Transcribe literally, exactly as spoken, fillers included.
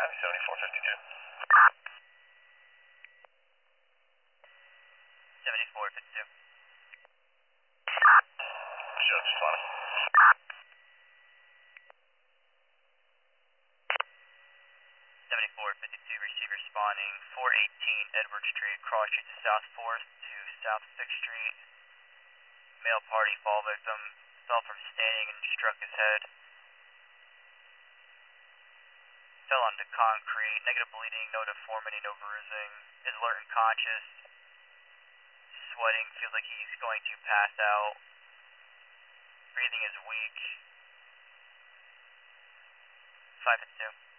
seventy-four fifty-two. seventy-four fifty-two. Show just on it. seventy-four fifty-two, receive responding four eighteen Edward Street, cross street to South fourth to South sixth Street. Male party fall victim, fell from standing and struck his head. Fell onto concrete, negative bleeding, no deformity, no bruising. Is alert and conscious. Sweating, feels like he's going to pass out. Breathing is weak. five fifty-two.